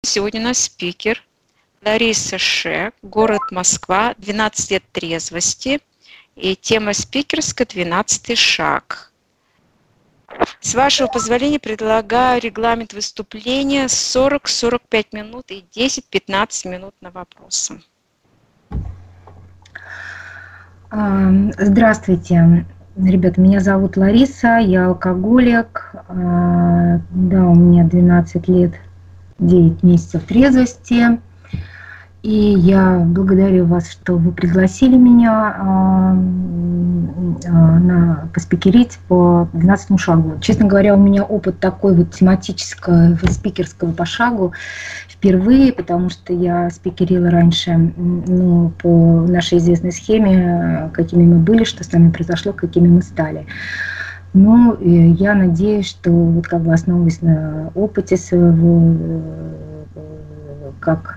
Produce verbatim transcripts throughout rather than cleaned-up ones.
Сегодня наш спикер Лариса Шек, город Москва, двенадцать лет трезвости. И тема спикерская «двенадцатый шаг». С вашего позволения предлагаю регламент выступления сорок-сорок пять минут и десять-пятнадцать минут на вопросы. Здравствуйте, ребята, меня зовут Лариса, я алкоголик, да, у меня двенадцать лет, девять месяцев трезвости, и я благодарю вас, что вы пригласили меня на поспикерить по двенадцатому шагу. Честно говоря, у меня опыт такой вот тематического, спикерского по шагу впервые, потому что я спикерила раньше, ну, по нашей известной схеме, какими мы были, что с нами произошло, какими мы стали. Ну, я надеюсь, что вот как бы основываясь на опыте своего, как,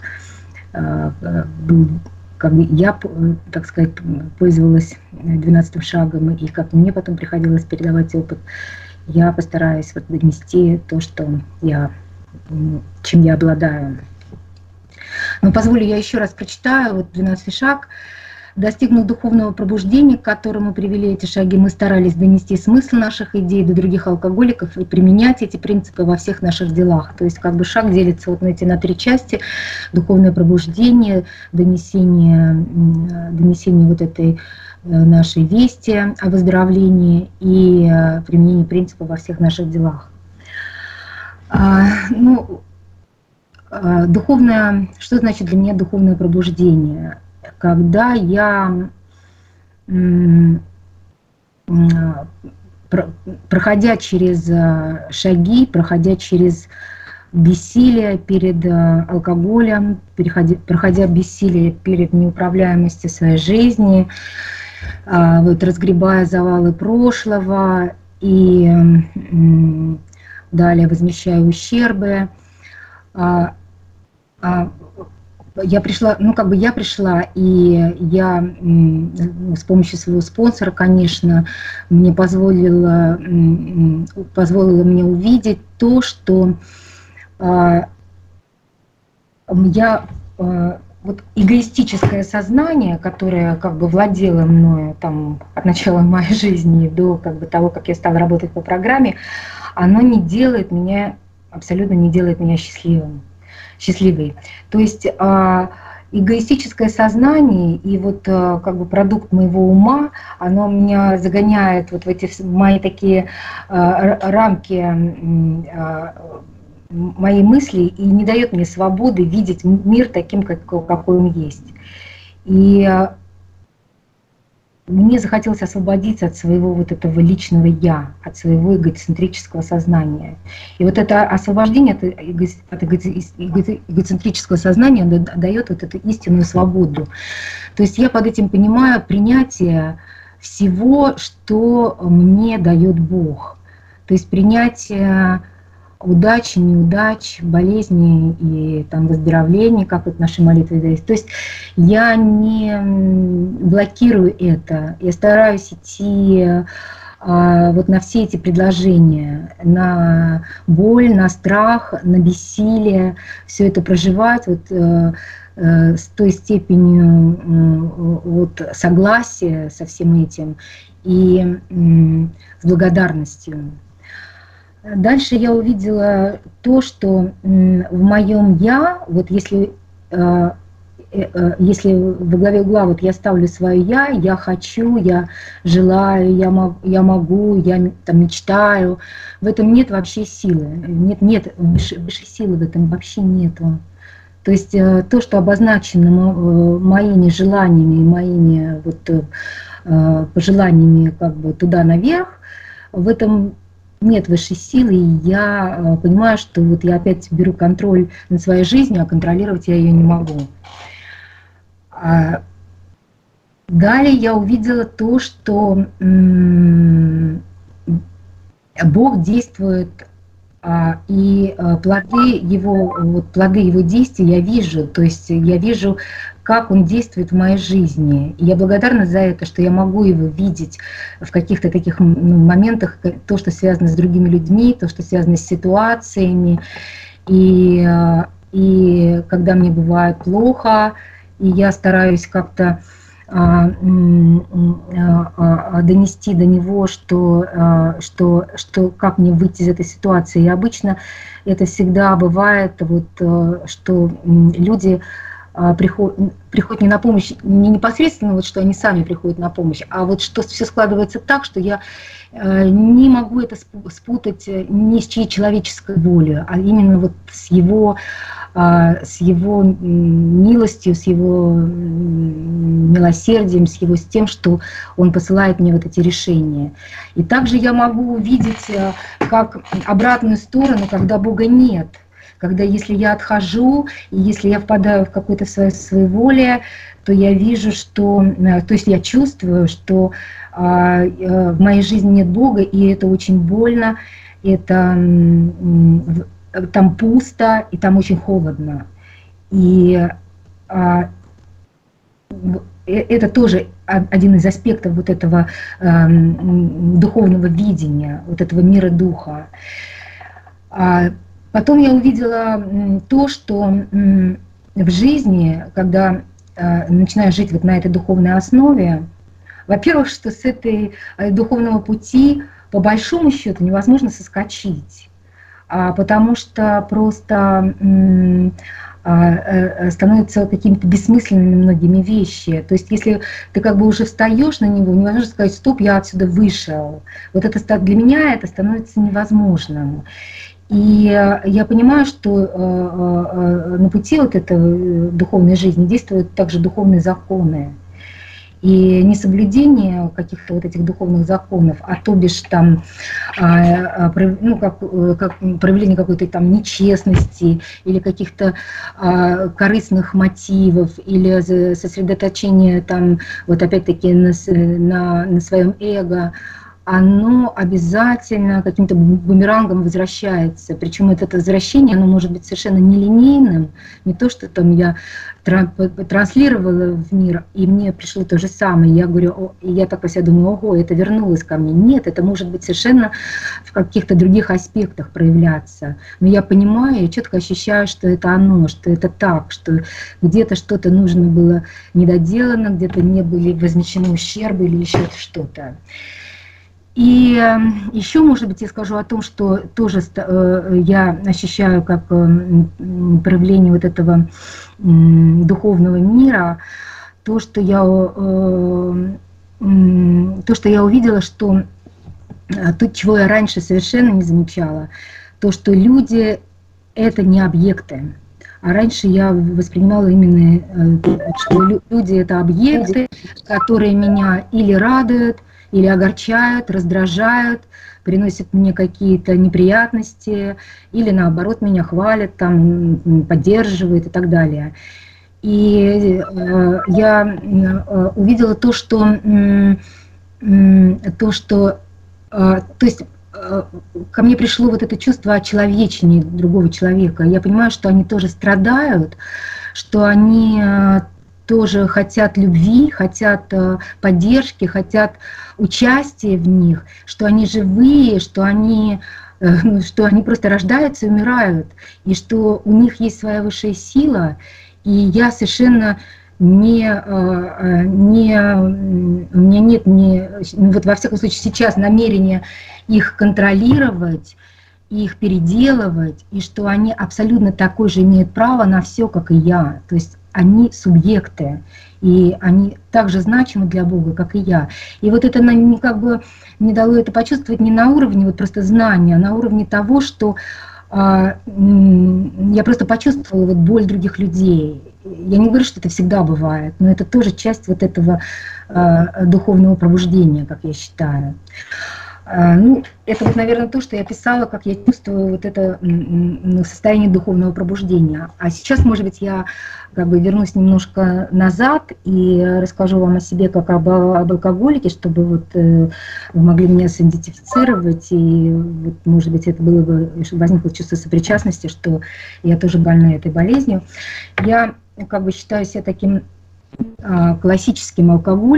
как бы я, так сказать, пользовалась двенадцатым шагом, и как мне потом приходилось передавать опыт, я постараюсь вот донести то, что я, чем я обладаю. Но позволю, я еще раз прочитаю вот двенадцатый шаг. Достигнув духовного пробуждения, к которому привели эти шаги, мы старались донести смысл наших идей до других алкоголиков и применять эти принципы во всех наших делах. То есть как бы шаг делится вот на эти на три части: духовное пробуждение, донесение, донесение вот этой нашей вести о выздоровлении и применение принципа во всех наших делах. Ну, духовное, что значит для меня духовное пробуждение? Когда я, проходя через шаги, проходя через бессилие перед алкоголем, проходя бессилие перед неуправляемостью своей жизни, вот, разгребая завалы прошлого и далее возмещая ущербы, я пришла, ну как бы я пришла, и я с помощью своего спонсора, конечно, мне позволила, позволила мне увидеть то, что я, вот эгоистическое сознание, которое как бы владело мною там от начала моей жизни до как бы того, как я стала работать по программе, оно не делает меня, абсолютно не делает меня счастливым. счастливой. То есть эгоистическое сознание и вот как бы продукт моего ума, оно меня загоняет вот в эти мои такие рамки моей мысли и не дает мне свободы видеть мир таким, какой он есть. И мне захотелось освободиться от своего вот этого личного «я», от своего эгоцентрического сознания. И вот это освобождение от эгоцентрического сознания дает вот эту истинную свободу. То есть я под этим понимаю принятие всего, что мне дает Бог. То есть принятие удачи, неудач, болезней и там выздоровлений, как вот наши молитвы есть. То есть я не блокирую это, я стараюсь идти а, вот на все эти предложения, на боль, на страх, на бессилие, все это проживать вот, а, а, с той степенью а, вот, согласия со всем этим и а, с благодарностью. Дальше я увидела то, что в моем «я», вот если, если во главе угла вот я ставлю свое «я», я хочу, я желаю, я могу, я, могу, я там, мечтаю, в этом нет вообще силы, нет, нет высшей силы в этом вообще нету. То есть то, что обозначено моими желаниями, моими вот пожеланиями как бы туда наверх, в этом нет высшей силы, и я понимаю, что вот я опять беру контроль над своей жизнью, а контролировать я ее не могу. Далее я увидела то, что Бог действует, и плоды его, вот плоды его действий я вижу, то есть я вижу, как он действует в моей жизни. И я благодарна за это, что я могу его видеть в каких-то таких ну, моментах, то, что связано с другими людьми, то, что связано с ситуациями. И и когда мне бывает плохо, и я стараюсь как-то а, а, донести до него, что, а, что, что как мне выйти из этой ситуации. И обычно это всегда бывает, вот, что люди приходят, приходят не на помощь, не непосредственно, вот, что они сами приходят на помощь, а вот что все складывается так, что я не могу это спутать ни с чьей человеческой волей, а именно вот с его, с его милостью, с его милосердием, с его, с тем, что он посылает мне вот эти решения. И также я могу увидеть как обратную сторону, когда Бога нет. Когда если я отхожу, и если я впадаю в какое-то свое своеволие, то я вижу, что, то есть я чувствую, что а, в моей жизни нет Бога, и это очень больно, это там пусто, и там очень холодно. И а, это тоже один из аспектов вот этого а, духовного видения, вот этого мира духа. А, Потом я увидела то, что в жизни, когда начинаешь жить вот на этой духовной основе, во-первых, что с этой духовного пути по большому счету невозможно соскочить, потому что просто становятся какими-то бессмысленными многими вещи. То есть если ты как бы уже встаешь на него, невозможно сказать: стоп, я отсюда вышел. Вот это для меня это становится невозможным. И я понимаю, что на пути вот этой духовной жизни действуют также духовные законы. И несоблюдение каких-то вот этих духовных законов, а то бишь там, ну, как, как проявление какой-то там нечестности или каких-то корыстных мотивов, или сосредоточение там вот опять-таки на, на, на своем эго, оно обязательно каким-то бумерангом возвращается. Причем это возвращение, оно может быть совершенно нелинейным. Не то, что там я транслировала в мир, и мне пришло то же самое. Я говорю, и я так по себе думаю: ого, это вернулось ко мне. Нет, это может быть совершенно в каких-то других аспектах проявляться. Но я понимаю, я четко ощущаю, что это оно, что это так, что где-то что-то нужно было недоделано, где-то не были возмещены ущербы или еще что-то. И еще, может быть, я скажу о том, что тоже я ощущаю как проявление вот этого духовного мира, то, что я, то, что я увидела, что то, чего я раньше совершенно не замечала, то, что люди — это не объекты. А раньше я воспринимала именно, что люди — это объекты, которые меня или радуют, или огорчают, раздражают, приносят мне какие-то неприятности, или наоборот меня хвалят, там, поддерживают и так далее. И э, я э, увидела то, что, э, то, что э, то есть э, ко мне пришло вот это чувство очеловечения другого человека. Я понимаю, что они тоже страдают, что они э, тоже хотят любви, хотят поддержки, хотят участия в них, что они живые, что они, что они просто рождаются и умирают, и что у них есть своя высшая сила. И я совершенно не, не, у меня нет, не, вот во всяком случае сейчас намерения их контролировать, их переделывать, и что они абсолютно такое же имеют право на все, как и я. То есть они субъекты, и они так же значимы для Бога, как и я. И вот это мне как бы не дало это почувствовать не на уровне вот просто знания, а на уровне того, что а, я просто почувствовала вот боль других людей. Я не говорю, что это всегда бывает, но это тоже часть вот этого а, духовного пробуждения, как я считаю. Ну, это вот, наверное, то, что я писала, как я чувствую вот это состояние духовного пробуждения. А сейчас, может быть, я как бы вернусь немножко назад и расскажу вам о себе как об, об алкоголике, чтобы вот вы могли меня сидентифицировать, и вот, может быть, это было бы, чтобы возникло чувство сопричастности, что я тоже больна этой болезнью. Я как бы считаю себя таким классическим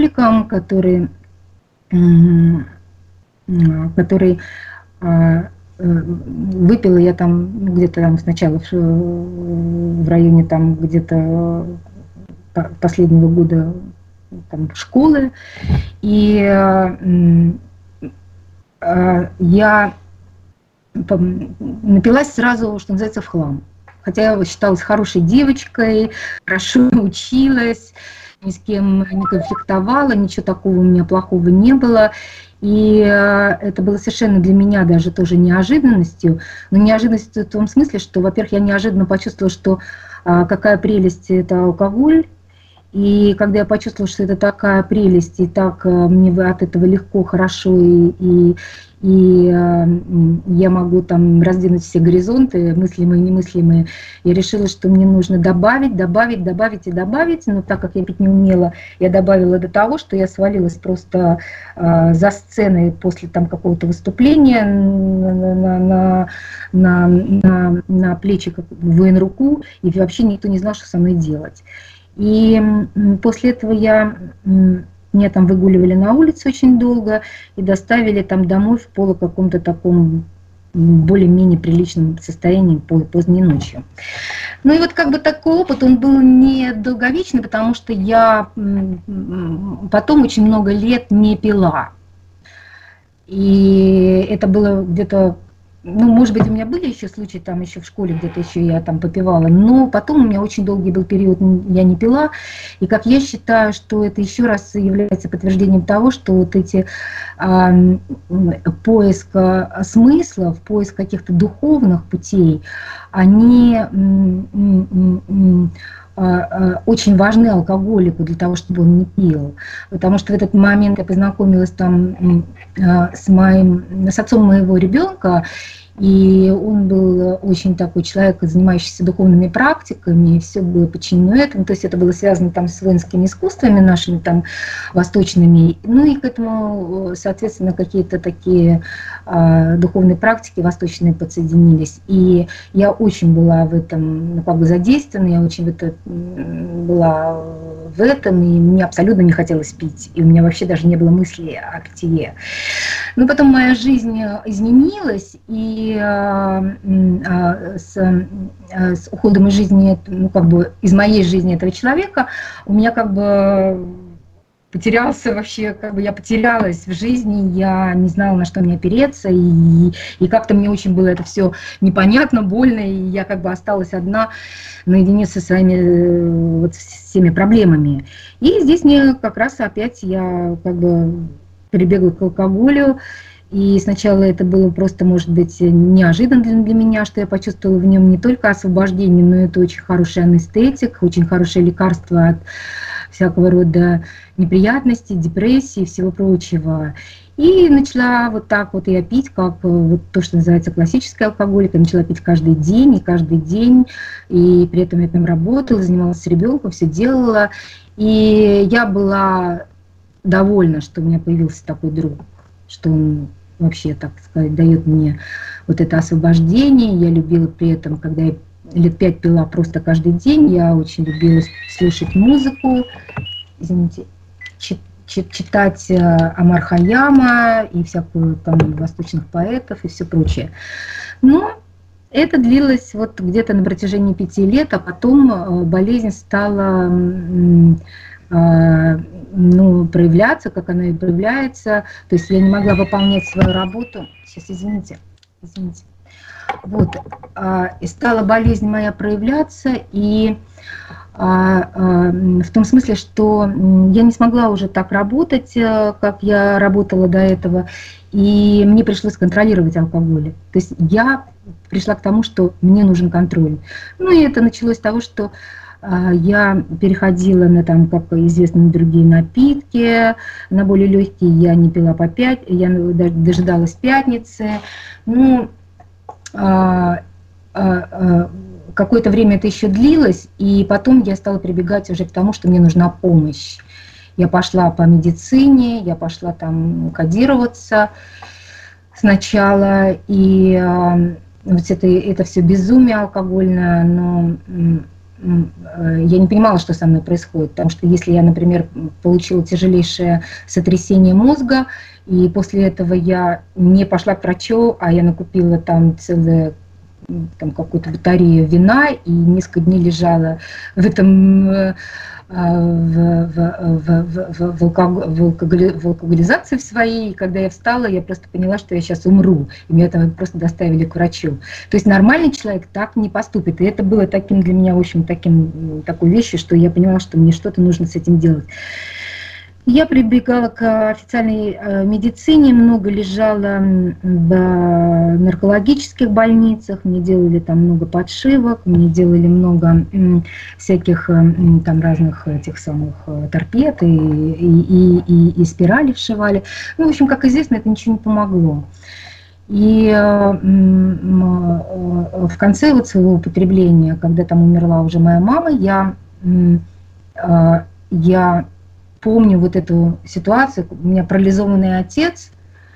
алкоголиком, который... который выпила я там ну, где-то там сначала в, в районе там где-то последнего года там, школы, и э, э, я напилась сразу, что называется, в хлам. Хотя я считалась хорошей девочкой, хорошо училась, ни с кем не конфликтовала, ничего такого у меня плохого не было. И это было совершенно для меня даже тоже неожиданностью. Но неожиданностью в том смысле, что, во-первых, я неожиданно почувствовала, что какая прелесть – это алкоголь. И когда я почувствовала, что это такая прелесть, и так мне от этого легко, хорошо, и, и, и я могу там раздвинуть все горизонты, мыслимые и немыслимые, я решила, что мне нужно добавить, добавить, добавить и добавить. Но так как я пить не умела, я добавила до того, что я свалилась просто э, за сценой после там какого-то выступления на, на, на, на, на, на плечи как военруку, и вообще никто не знал, что со мной делать. И после этого я, меня там выгуливали на улице очень долго и доставили там домой в полу каком-то таком более-менее приличном состоянии поздней ночью. Ну и вот как бы такой опыт, он был не долговечный, потому что я потом очень много лет не пила. И это было где-то... Ну, может быть, у меня были еще случаи, там еще в школе где-то еще я там попивала, но потом у меня очень долгий был период, я не пила, и как я считаю, что это еще раз является подтверждением того, что вот эти э, поиск смыслов, поиск каких-то духовных путей, они э, э, очень важны алкоголику для того, чтобы он не пил, потому что в этот момент я познакомилась там э, с моим, с отцом моего ребенка. И он был очень такой человек, занимающийся духовными практиками, и все было подчинено этому. То есть это было связано там с воинскими искусствами нашими там восточными. Ну и к этому, соответственно, какие-то такие а, духовные практики восточные подсоединились. И я очень была в этом, ну, как бы задействована, я очень в это, была в этом, и мне абсолютно не хотелось пить. И у меня вообще даже не было мысли о питье. Но потом моя жизнь изменилась, и с, с уходом из жизни, ну, как бы из моей жизни этого человека у меня как бы потерялся вообще, как бы я потерялась в жизни, я не знала, на что мне опереться, и, и как-то мне очень было это все непонятно, больно, и я как бы осталась одна наедине со своими вот всеми проблемами. И здесь мне как раз опять я как бы прибегла к алкоголю. И сначала это было просто, может быть, неожиданно для, для меня, что я почувствовала в нем не только освобождение, но это очень хороший анестетик, очень хорошее лекарство от всякого рода неприятностей, депрессии и всего прочего. И начала вот так вот я пить, как вот то, что называется классический алкоголик. Я начала пить каждый день, и каждый день, и при этом я там работала, занималась с ребенком, все делала. И я была довольна, что у меня появился такой друг, что он вообще, так сказать, дает мне вот это освобождение. Я любила при этом, когда я лет пять пила просто каждый день, я очень любила слушать музыку, извините, читать Омар Хайяма и всякую там восточных поэтов и все прочее. Но это длилось вот где-то на протяжении пяти лет, а потом болезнь стала ну, проявляться, как она и проявляется. То есть я не могла выполнять свою работу. Сейчас, извините, извините. Вот. И стала болезнь моя проявляться, и в том смысле, что я не смогла уже так работать, как я работала до этого, и мне пришлось контролировать алкоголь. То есть я пришла к тому, что мне нужен контроль. Ну и это началось с того, что я переходила на, там, как известно, на другие напитки, на более легкие я не пила по пять, я дожидалась пятницы. Ну, а, а, а, какое-то время это еще длилось, и потом я стала прибегать уже к тому, что мне нужна помощь. Я пошла по медицине, я пошла там кодироваться сначала, и а, вот это, это все безумие алкогольное, но я не понимала, что со мной происходит, потому что если я, например, получила тяжелейшее сотрясение мозга, и после этого я не пошла к врачу, а я накупила там целое там какую-то батарею вина и несколько дней лежала в этом в, в, в, в, в, алкоголь, в, алкоголь, в алкоголизации в своей. И когда я встала, я просто поняла, что я сейчас умру. И меня там просто доставили к врачу. То есть нормальный человек так не поступит. И это было таким для меня, в общем, таким, такой вещью, что я поняла, что мне что-то нужно с этим делать. Я прибегала к официальной медицине, много лежала в наркологических больницах, мне делали там много подшивок, мне делали много всяких там разных этих самых торпед и, и, и, и спирали вшивали. Ну, в общем, как известно, это ничего не помогло. И в конце вот своего употребления, когда там умерла уже моя мама, я, я помню вот эту ситуацию. У меня парализованный отец,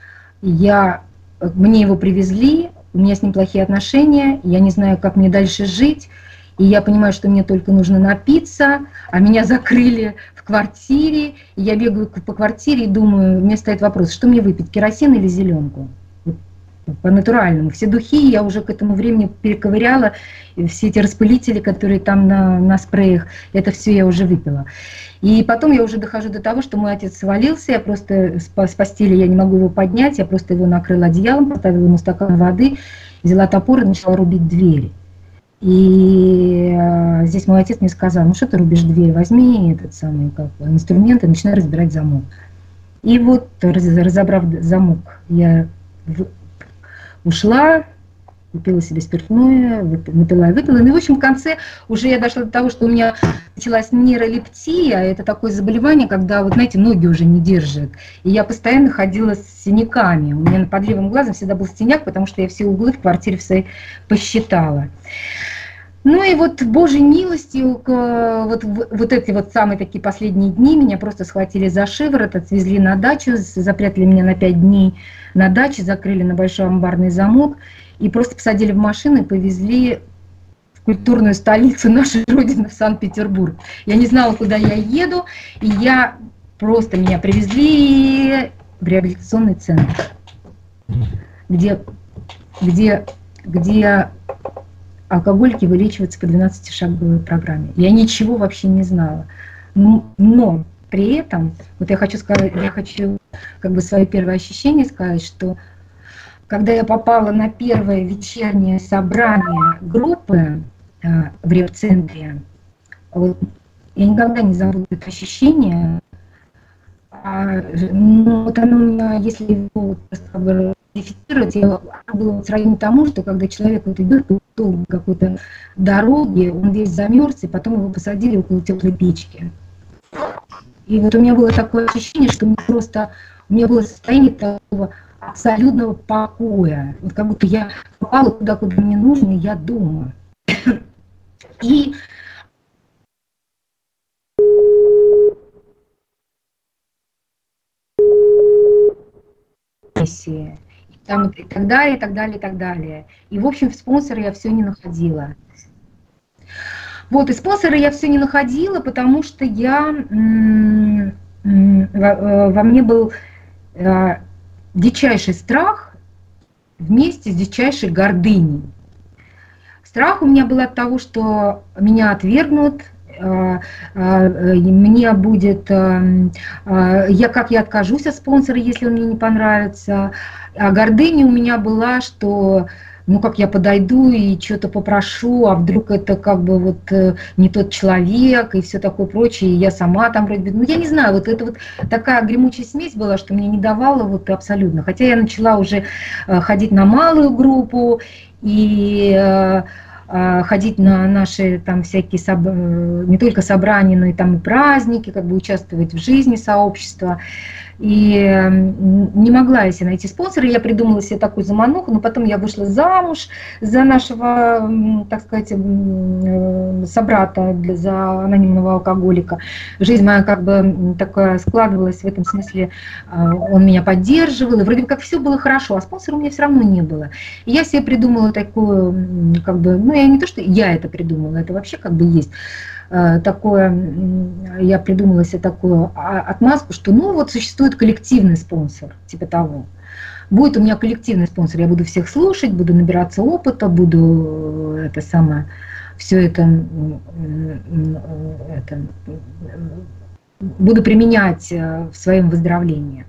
я, мне его привезли, у меня с ним плохие отношения, я не знаю, как мне дальше жить, и я понимаю, что мне только нужно напиться, а меня закрыли в квартире, и я бегаю по квартире и думаю, мне стоит вопрос, что мне выпить, керосин или зеленку? По-натуральному. Все духи я уже к этому времени перековыряла, все эти распылители, которые там на, на спреях, это все я уже выпила. И потом я уже дохожу до того, что мой отец свалился, я просто с, с постели, я не могу его поднять, я просто его накрыла одеялом, поставила ему стакан воды, взяла топор и начала рубить двери. И э, здесь мой отец мне сказал, ну что ты рубишь дверь, возьми этот самый как, инструмент и начинай разбирать замок. И вот, разобрав замок, я в, ушла, купила себе спиртное, напила и выпила. Ну и в общем в конце уже я дошла до того, что у меня началась нейролептия, это такое заболевание, когда, вот знаете, ноги уже не держат. И я постоянно ходила с синяками. У меня под левым глазом всегда был синяк, потому что я все углы в квартире в своей посчитала. Ну и вот Божьей милостью, вот, вот эти вот самые такие последние дни меня просто схватили за шиворот, отвезли на дачу, запрятали меня на пять дней на даче, закрыли на большой амбарный замок и просто посадили в машину и повезли в культурную столицу нашей Родины, в Санкт-Петербург. Я не знала, куда я еду, и я просто меня привезли в реабилитационный центр, где, где, где алкоголики вылечиваются по двенадцатишаговой программе. Я ничего вообще не знала. Но при этом, вот я хочу сказать, я хочу как бы свои первые ощущения сказать, что когда я попала на первое вечернее собрание группы э, в реп-центре, вот, я никогда не забуду это ощущение. А, ну, вот оно у меня, если его как бы идентифицировать, я было сравнимо тому, что когда человек вот идет по какой-то дороге, он весь замерз, и потом его посадили около теплой печки. И вот у меня было такое ощущение, что мне просто, у меня было состояние такого абсолютного покоя. Вот как будто я попала туда, куда мне нужно, и я дома. И и там и так далее, и так далее, и так далее. И, в общем, в спонсора я все не находила. Вот, и спонсора я все не находила, потому что я, во мне был дичайший страх вместе с дичайшей гордыней. Страх у меня был от того, что меня отвергнут, мне будет, я как я откажусь от спонсора, если он мне не понравится. А гордыня у меня была, что ну как я подойду и что-то попрошу, а вдруг это как бы вот не тот человек и все такое прочее, и я сама там вроде бы, ну я не знаю, вот это вот такая гремучая смесь была, что мне не давала вот абсолютно. Хотя я начала уже ходить на малую группу и ходить на наши там всякие, соб... не только собрания, но и там и праздники, как бы участвовать в жизни сообщества. И не могла я себе найти спонсора, я придумала себе такую замануху, но потом я вышла замуж за нашего, так сказать, собрата, для, за анонимного алкоголика. Жизнь моя как бы такая складывалась в этом смысле, он меня поддерживал, и вроде бы как все было хорошо, а спонсора у меня все равно не было. И я себе придумала такую, как бы, ну я не то, что я это придумала, это вообще как бы есть. такое, я придумала себе такую отмазку, что ну вот существует коллективный спонсор, типа того. Будет у меня коллективный спонсор, я буду всех слушать, буду набираться опыта, буду это самое, все это, это буду применять в своем выздоровлении.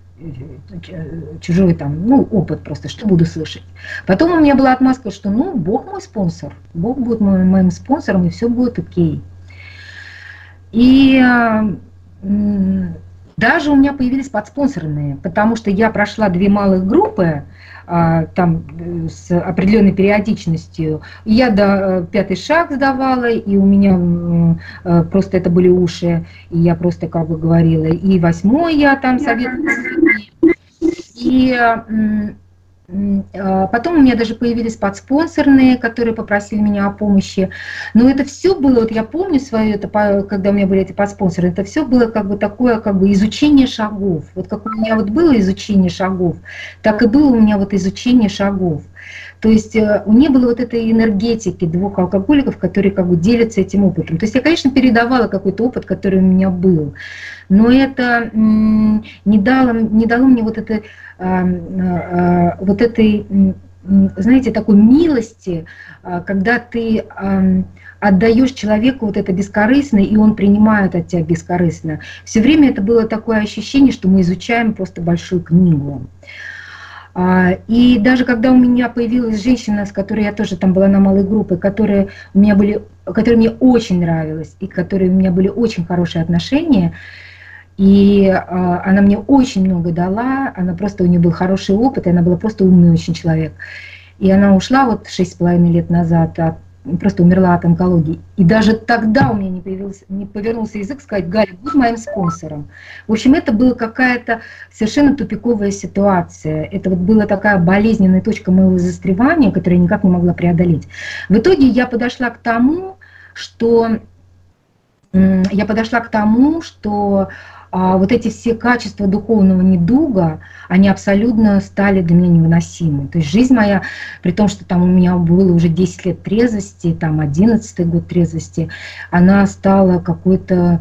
Чужой там, ну, опыт просто, что буду слышать. Потом у меня была отмазка, что, ну, Бог мой спонсор, Бог будет моим, моим спонсором, и все будет окей. И даже у меня появились подспонсорные, потому что я прошла две малых группы, там с определенной периодичностью. Я до пятый шаг сдавала, и у меня просто это были уши, и я просто как бы говорила. И восьмой я там советовала. И потом у меня даже появились подспонсорные, которые попросили меня о помощи. Но это все было, вот я помню свое, это, когда у меня были эти подспонсоры, это все было как бы такое как бы изучение шагов. Вот как у меня вот было изучение шагов, так и было у меня вот изучение шагов. То есть у не было вот этой энергетики двух алкоголиков, которые как бы делятся этим опытом. То есть я, конечно, передавала какой-то опыт, который у меня был, но это не дало, не дало мне вот это, вот этой, знаете, такой милости, когда ты отдаешь человеку вот это бескорыстно, и он принимает от тебя бескорыстно. Все время это было такое ощущение, что мы изучаем просто большую книгу. И даже когда у меня появилась женщина, с которой я тоже там была на малой группе, которые у меня были, которая мне очень нравилась, и которые у меня были очень хорошие отношения, и она мне очень много дала, она просто, у нее был хороший опыт, и она была просто умный очень человек. И она ушла вот шесть с половиной лет назад, от, просто умерла от онкологии. И даже тогда у меня не, появился, не повернулся язык сказать: Галя, будь моим спонсором. В общем, это была какая-то совершенно тупиковая ситуация. Это вот была такая болезненная точка моего застревания, которую я никак не могла преодолеть. В итоге я подошла к тому, что я подошла к тому, что а вот эти все качества духовного недуга, они абсолютно стали для меня невыносимы. То есть жизнь моя, при том, что там у меня было уже десять лет трезвости, там одиннадцатый год трезвости, она стала какой-то,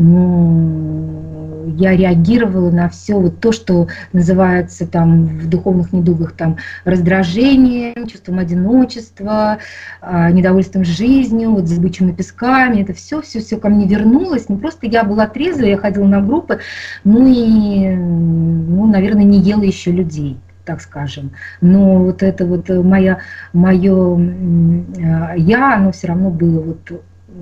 ну, я реагировала на все вот то, что называется там в духовных недугах там раздражением, чувством одиночества, недовольством жизнью, вот зыбучими песками. Это все, все, все ко мне вернулось. Не просто я была трезвая, я ходила на группы, ну и, ну, наверное, не ела еще людей, так скажем. Но вот это вот моя, мое я, оно все равно было вот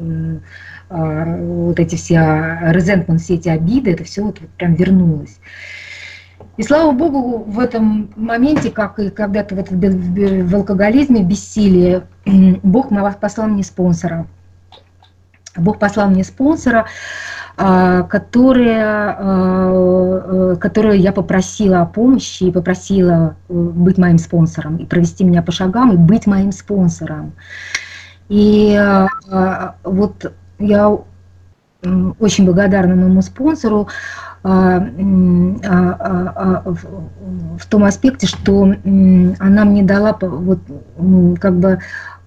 вот эти все resentment, все эти обиды, это все вот прям вернулось. И слава богу, в этом моменте, как и когда-то в, в алкоголизме, бессилие, Бог послал мне спонсора. Бог послал мне спонсора, который, который я попросила о помощи и попросила быть моим спонсором, и провести меня по шагам, и быть моим спонсором. И вот я очень благодарна моему спонсору в том аспекте, что она мне дала, вот, как бы,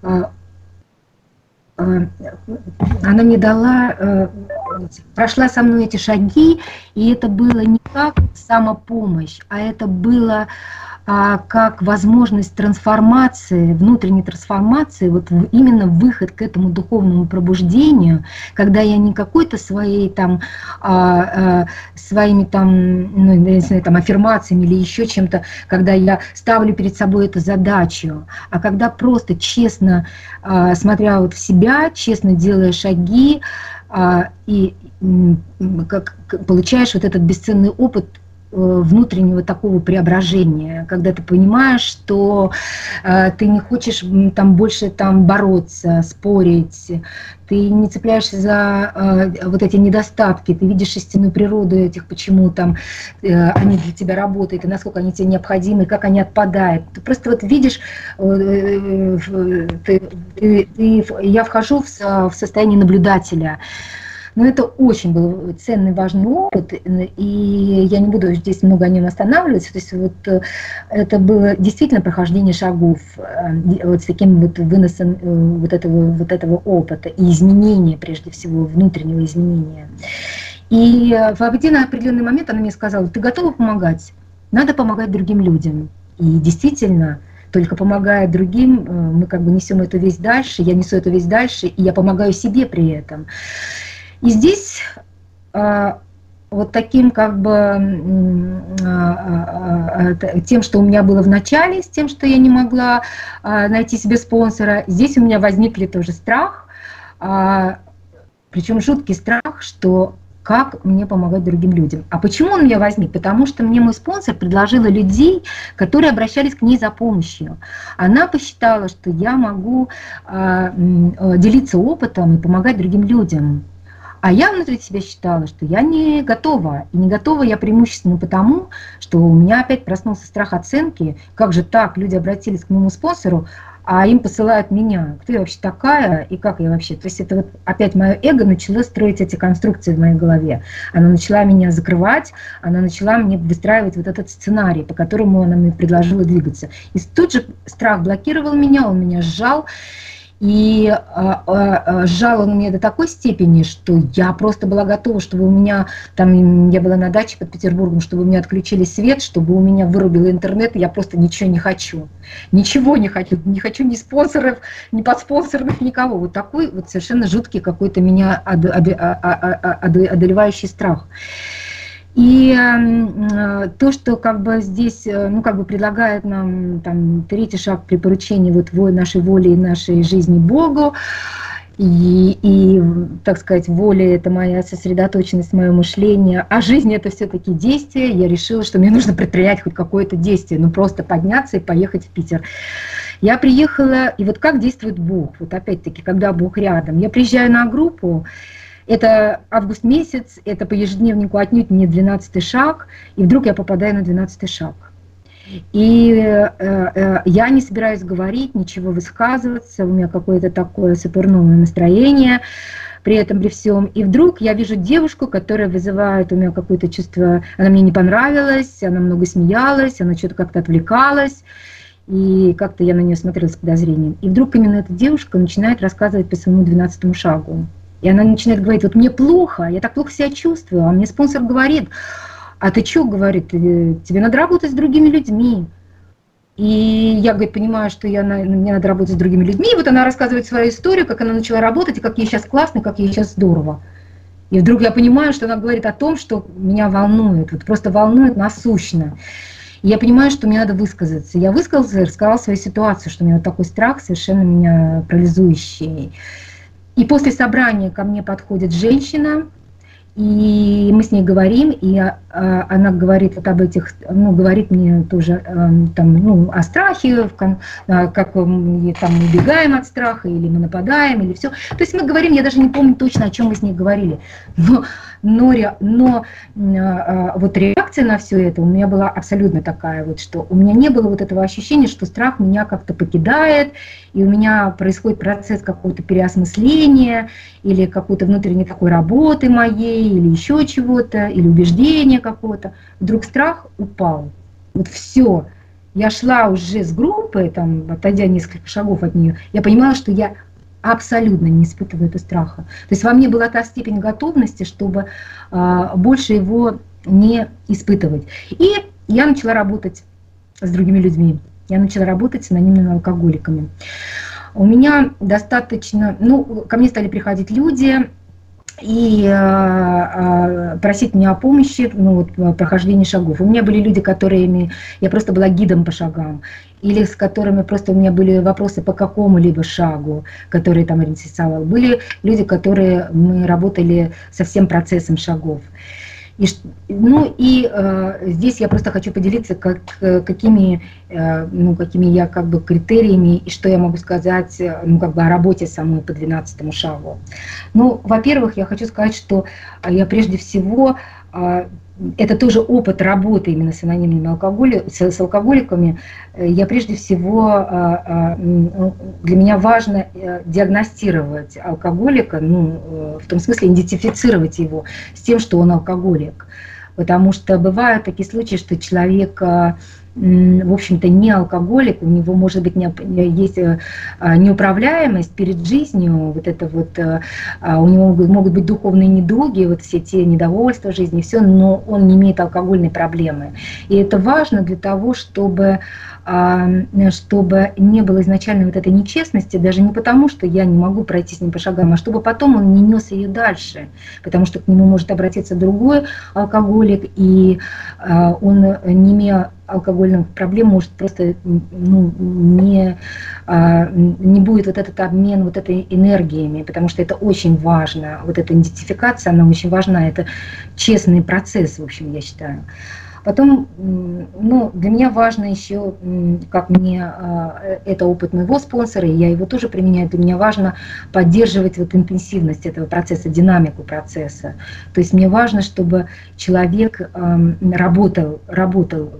она мне дала, прошла со мной эти шаги, и это было не как самопомощь, а это было как возможность трансформации, внутренней трансформации, вот именно выход к этому духовному пробуждению, когда я не какой-то своей там, своими там, ну, не знаю, там аффирмациями или еще чем-то, когда я ставлю перед собой эту задачу, а когда просто честно, смотря вот в себя, честно делая шаги, и как получаешь вот этот бесценный опыт внутреннего такого преображения, когда ты понимаешь, что э, ты не хочешь там больше там бороться, спорить, ты не цепляешься за э, вот эти недостатки, ты видишь истинную природу этих, почему там э, они для тебя работают, и насколько они тебе необходимы, и как они отпадают. Ты просто вот видишь, э, э, ты, ты, ты, я вхожу в, в состояние наблюдателя. Но это очень был ценный, важный опыт, и я не буду здесь много о нем останавливаться. То есть вот это было действительно прохождение шагов вот с таким вот выносом вот этого, вот этого опыта и изменения, прежде всего, внутреннего изменения. И в один определенный момент она мне сказала: ты готова помогать? Надо помогать другим людям. И действительно, только помогая другим, мы как бы несем эту весть дальше, я несу эту весть дальше, и я помогаю себе при этом. И здесь вот таким как бы тем, что у меня было в начале, с тем, что я не могла найти себе спонсора, здесь у меня возникли тоже страх, причем жуткий страх, что как мне помогать другим людям. А почему он у меня возник? Потому что мне мой спонсор предложила людей, которые обращались к ней за помощью. Она посчитала, что я могу э, делиться опытом и помогать другим людям. А я внутри себя считала, что я не готова. И не готова я преимущественно потому, что у меня опять проснулся страх оценки. Как же так? Люди обратились к моему спонсору, а им посылают меня. Кто я вообще такая и как я вообще? То есть это вот опять мое эго начало строить эти конструкции в моей голове. Она начала меня закрывать, она начала мне выстраивать вот этот сценарий, по которому она мне предложила двигаться. И тут же страх блокировал меня, он меня сжал. И а, а, сжал он меня до такой степени, что я просто была готова, чтобы у меня, там я была на даче под Петербургом, чтобы у меня отключили свет, чтобы у меня вырубило интернет, я просто ничего не хочу. Ничего не хочу, не хочу ни спонсоров, ни подспонсоров, никого. Вот такой вот совершенно жуткий какой-то меня одолевающий страх. И э, то, что как бы здесь, ну, как бы предлагает нам там третий шаг при поручении вот нашей воли и нашей жизни Богу, и, и, так сказать, воля — это моя сосредоточенность, мое мышление, а жизнь — это все-таки действие, я решила, что мне нужно предпринять хоть какое-то действие, ну просто подняться и поехать в Питер. Я приехала, и вот как действует Бог, вот опять-таки, когда Бог рядом. Я приезжаю на группу, это август месяц, это по ежедневнику отнюдь не двенадцатый шаг, и вдруг я попадаю на двенадцатый шаг. И э, э, я не собираюсь говорить, ничего высказываться, у меня какое-то такое саперновое настроение при этом, при всем. И вдруг я вижу девушку, которая вызывает у меня какое-то чувство, она мне не понравилась, она много смеялась, она что-то как-то отвлекалась. И как-то я на нее смотрела с подозрением. И вдруг именно эта девушка начинает рассказывать по своему двенадцатому шагу. И она начинает говорить: вот мне плохо, я так плохо себя чувствую, а мне спонсор говорит: а ты что, говорит, тебе надо работать с другими людьми. И я, говорит, понимаю, что я, мне надо работать с другими людьми. И вот она рассказывает свою историю, как она начала работать, и как ей сейчас классно, как ей сейчас здорово. И вдруг я понимаю, что она говорит о том, что меня волнует, вот просто волнует насущно. И я понимаю, что мне надо высказаться. Я высказалась и рассказала свою ситуацию, что у меня вот такой страх, совершенно меня парализующий. И после собрания ко мне подходит женщина, и мы с ней говорим, и она говорит вот об этих, ну, говорит мне тоже там, ну, о страхе, как мы там убегаем от страха, или мы нападаем, или все. То есть мы говорим, я даже не помню точно, о чем мы с ней говорили, но, но, но вот реакция на все это у меня была абсолютно такая вот, что у меня не было вот этого ощущения, что страх меня как-то покидает, и у меня происходит процесс какого-то переосмысления, или какой-то внутренней такой работы моей, или еще чего-то, или убеждения какого-то. Вдруг страх упал. Вот все. Я шла уже с группой, там, отойдя несколько шагов от нее, я понимала, что я абсолютно не испытываю этого страха. То есть во мне была та степень готовности, чтобы а, больше его не испытывать. И я начала работать с другими людьми. Я начала работать с анонимными алкоголиками. У меня достаточно, ну, ко мне стали приходить люди и э, просить меня о помощи, ну, вот, прохождении шагов. У меня были люди, которыми я просто была гидом по шагам, или с которыми просто у меня были вопросы по какому-либо шагу, который там интересовал. Были люди, которые мы работали со всем процессом шагов. И, ну и э, здесь я просто хочу поделиться, как, какими, э, ну, какими я как бы критериями и что я могу сказать, ну, как бы о работе самой по двенадцатому шагу. Ну, во-первых, я хочу сказать, что я прежде всего э, это тоже опыт работы именно с анонимными алкоголиками, с, с алкоголиками. Я прежде всего, для меня важно диагностировать алкоголика, ну, в том смысле идентифицировать его с тем, что он алкоголик. Потому что бывают такие случаи, что человек, в общем-то, не алкоголик, у него может быть не, есть неуправляемость перед жизнью, вот это вот, у него могут быть духовные недуги, вот все те недовольства жизни, все, но он не имеет алкогольной проблемы. И это важно для того, чтобы чтобы не было изначально вот этой нечестности, даже не потому, что я не могу пройти с ним по шагам, а чтобы потом он не нес ее дальше, потому что к нему может обратиться другой алкоголик, и он, не имея алкогольных проблем, может просто, ну, не, не будет вот этот обмен вот этой энергиями, потому что это очень важно, вот эта идентификация, она очень важна, это честный процесс, в общем, я считаю. Потом, ну, для меня важно еще, как мне, это опыт моего спонсора, и я его тоже применяю, для меня важно поддерживать вот интенсивность этого процесса, динамику процесса. То есть мне важно, чтобы человек работал, работал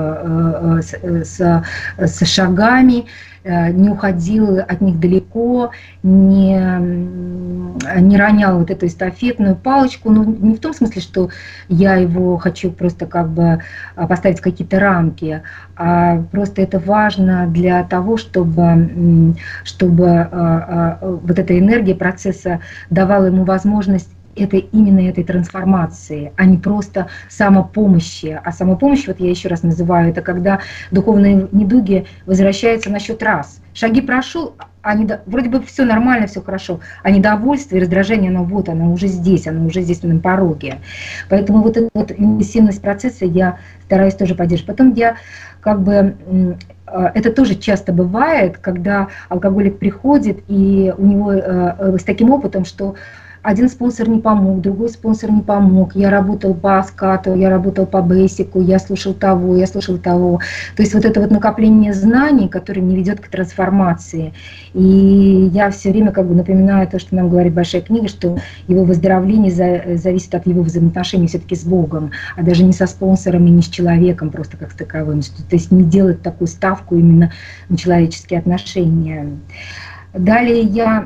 с, с шагами, не уходил от них далеко, не, не ронял вот эту эстафетную палочку. Ну, не в том смысле, что я его хочу просто как бы поставить в какие-то рамки, а просто это важно для того, чтобы, чтобы вот эта энергия процесса давала ему возможность это именно этой трансформации, а не просто самопомощи. А самопомощь, вот я еще раз называю, это когда духовные недуги возвращаются на счет раз. Шаги прошел, а недо... вроде бы все нормально, все хорошо, а недовольство и раздражение, оно вот, оно уже здесь, оно уже здесь на пороге. Поэтому вот эту вот интенсивность процесса я стараюсь тоже поддерживать. Потом я как бы... Это тоже часто бывает, когда алкоголик приходит, и у него э, с таким опытом, что один спонсор не помог, другой спонсор не помог. Я работал по скату, я работал по бейсику, я слушал того, я слушал того. То есть вот это вот накопление знаний, которое не ведет к трансформации. И я все время как бы напоминаю то, что нам говорит Большая книга, что его выздоровление зависит от его взаимоотношений все-таки с Богом, а даже не со спонсором и не с человеком просто как с таковым. То есть не делать такую ставку именно на человеческие отношения. Далее я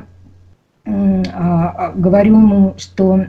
говорю ему, что,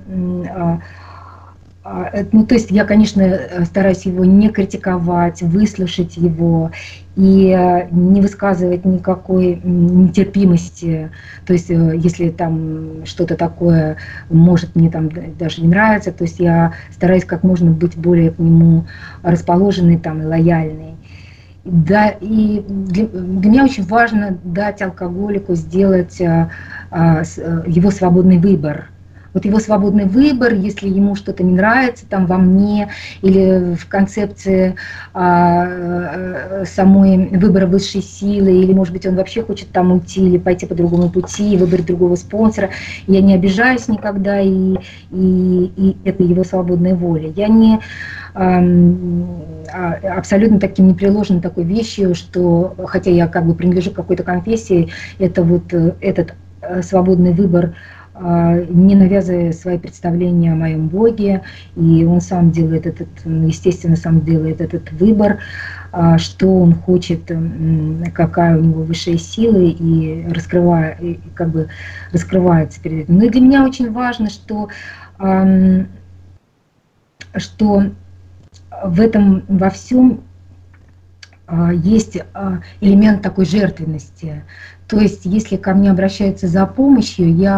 ну, то есть я, конечно, стараюсь его не критиковать, выслушать его и не высказывать никакой нетерпимости. То есть если там что-то такое может мне там даже не нравится, то есть я стараюсь как можно быть более к нему расположенной там и лояльной. Да, и для, для меня очень важно дать алкоголику сделать а, а, его свободный выбор. Вот его свободный выбор, если ему что-то не нравится там во мне или в концепции а, самой выбора высшей силы, или, может быть, он вообще хочет там уйти или пойти по другому пути, выбрать другого спонсора, я не обижаюсь никогда, и, и, и это его свободная воля. Я не... абсолютно таким непреложным такой вещью, что, хотя я как бы принадлежу к какой-то конфессии, это вот этот свободный выбор, не навязывая свои представления о моем Боге, и он сам делает этот, естественно, сам делает этот выбор, что он хочет, какая у него высшая сила, и раскрывая, и как бы раскрывается перед этим. Но для меня очень важно, что, что в этом во всем есть элемент такой жертвенности. То есть, если ко мне обращаются за помощью, я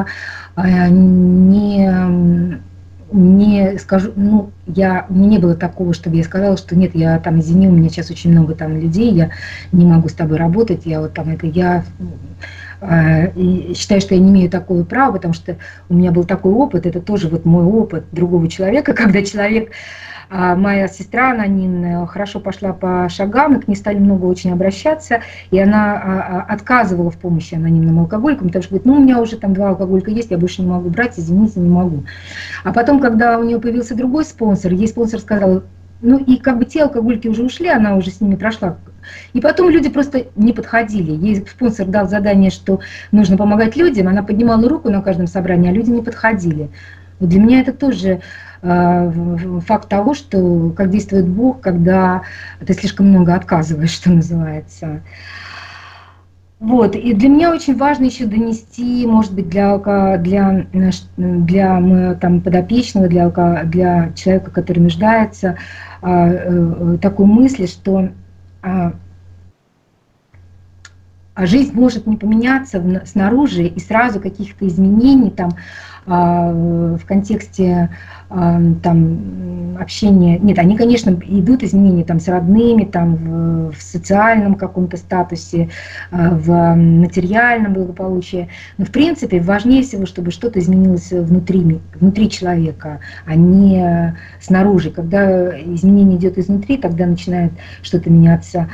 не, не скажу, ну, я, у меня не было такого, чтобы я сказала, что нет, я там, извини, у меня сейчас очень много там людей, я не могу с тобой работать, я вот там это, я и считаю, что я не имею такого права, потому что у меня был такой опыт, это тоже вот мой опыт другого человека, когда человек... Моя сестра, она не хорошо пошла по шагам, и к ней стали много очень обращаться, и она отказывала в помощи анонимным алкоголикам, потому что говорит, ну у меня уже там два алкоголика есть, я больше не могу брать, извините, не могу. А потом, когда у нее появился другой спонсор, ей спонсор сказал, ну и как бы те алкоголики уже ушли, она уже с ними прошла. И потом люди просто не подходили. Ей спонсор дал задание, что нужно помогать людям, она поднимала руку на каждом собрании, а люди не подходили. Вот для меня это тоже факт того, что как действует Бог, когда ты слишком много отказываешь, что называется. Вот, и для меня очень важно еще донести, может быть, для, для, для там, подопечного, для, для человека, который нуждается, такую мысль, что жизнь может не поменяться снаружи, и сразу каких-то изменений там, в контексте там, общения. Нет, они, конечно, идут изменения там, с родными, там, в, в социальном каком-то статусе, в материальном благополучии. Но, в принципе, важнее всего, чтобы что-то изменилось внутри, внутри человека, а не снаружи. Когда изменение идет изнутри, тогда начинает что-то меняться